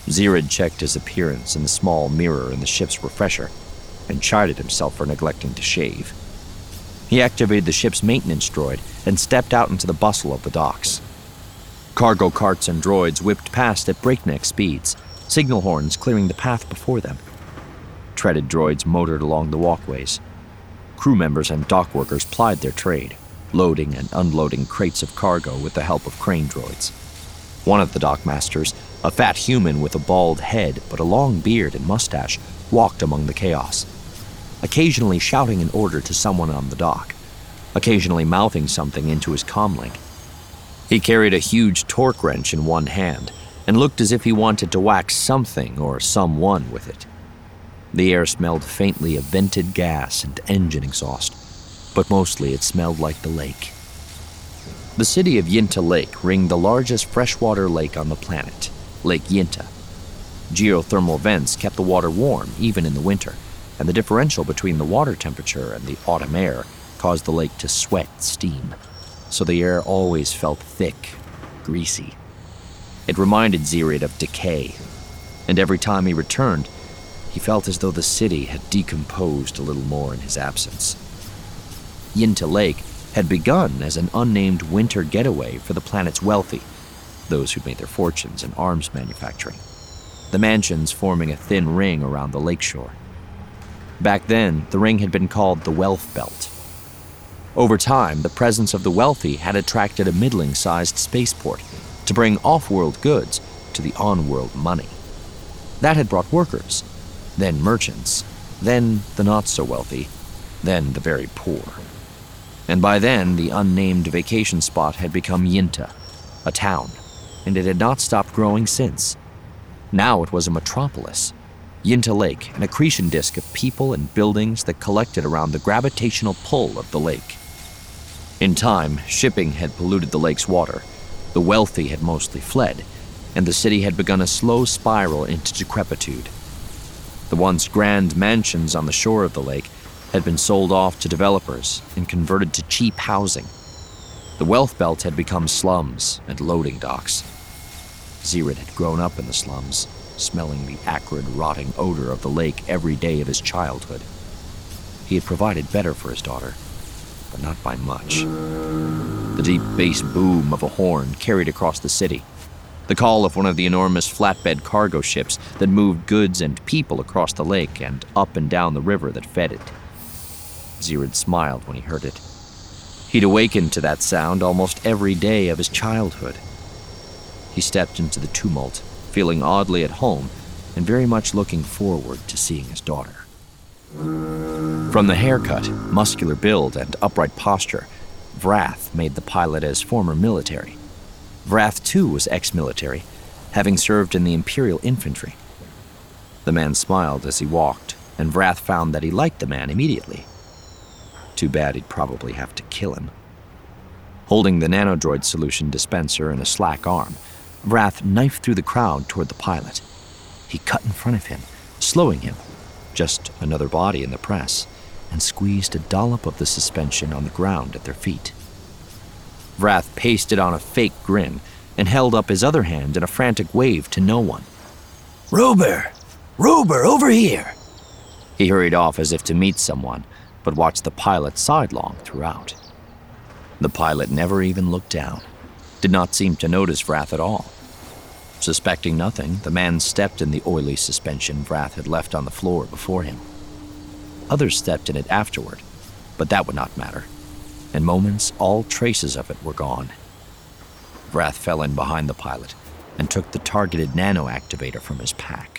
Zirid checked his appearance in the small mirror in the ship's refresher and chided himself for neglecting to shave. He activated the ship's maintenance droid and stepped out into the bustle of the docks. Cargo carts and droids whipped past at breakneck speeds, signal horns clearing the path before them. Treaded droids motored along the walkways. Crew members and dock workers plied their trade, loading and unloading crates of cargo with the help of crane droids. One of the dockmasters, a fat human with a bald head but a long beard and mustache, walked among the chaos, occasionally shouting an order to someone on the dock, occasionally mouthing something into his comlink. He carried a huge torque wrench in one hand and looked as if he wanted to whack something or someone with it. The air smelled faintly of vented gas and engine exhaust, but mostly it smelled like the lake. The city of Yinta Lake ringed the largest freshwater lake on the planet, Lake Yinta. Geothermal vents kept the water warm even in the winter, and the differential between the water temperature and the autumn air caused the lake to sweat steam, so the air always felt thick, greasy. It reminded Zirid of decay, and every time he returned, he felt as though the city had decomposed a little more in his absence. Yinta Lake had begun as an unnamed winter getaway for the planet's wealthy, those who'd made their fortunes in arms manufacturing, the mansions forming a thin ring around the lakeshore. Back then, the ring had been called the Wealth Belt. Over time, the presence of the wealthy had attracted a middling-sized spaceport to bring off-world goods to the on-world money. That had brought workers, then merchants, then the not-so-wealthy, then the very poor. And by then, the unnamed vacation spot had become Yinta, a town, and it had not stopped growing since. Now it was a metropolis. Yinta Lake, an accretion disk of people and buildings that collected around the gravitational pull of the lake. In time, shipping had polluted the lake's water, the wealthy had mostly fled, and the city had begun a slow spiral into decrepitude. The once grand mansions on the shore of the lake had been sold off to developers and converted to cheap housing. The Wealth Belt had become slums and loading docks. Zirid had grown up in the slums, smelling the acrid, rotting odor of the lake every day of his childhood. He had provided better for his daughter, but not by much. The deep bass boom of a horn carried across the city, the call of one of the enormous flatbed cargo ships that moved goods and people across the lake and up and down the river that fed it. Zirid smiled when he heard it. He'd awakened to that sound almost every day of his childhood. He stepped into the tumult, feeling oddly at home and very much looking forward to seeing his daughter. From the haircut, muscular build, and upright posture, Vrath made the pilot as former military. Vrath, too, was ex-military, having served in the Imperial Infantry. The man smiled as he walked, and Vrath found that he liked the man immediately. Too bad he'd probably have to kill him. Holding the nanodroid solution dispenser in a slack arm, Vrath knifed through the crowd toward the pilot. He cut in front of him, slowing him, just another body in the press, and squeezed a dollop of the suspension on the ground at their feet. Vrath pasted on a fake grin and held up his other hand in a frantic wave to no one. "Ruber! Ruber, over here!" He hurried off as if to meet someone, but watched the pilot sidelong throughout. The pilot never even looked down, did not seem to notice Vrath at all. Suspecting nothing, the man stepped in the oily suspension Vrath had left on the floor before him. Others stepped in it afterward, but that would not matter. In moments, all traces of it were gone. Vrath fell in behind the pilot and took the targeted nano activator from his pack.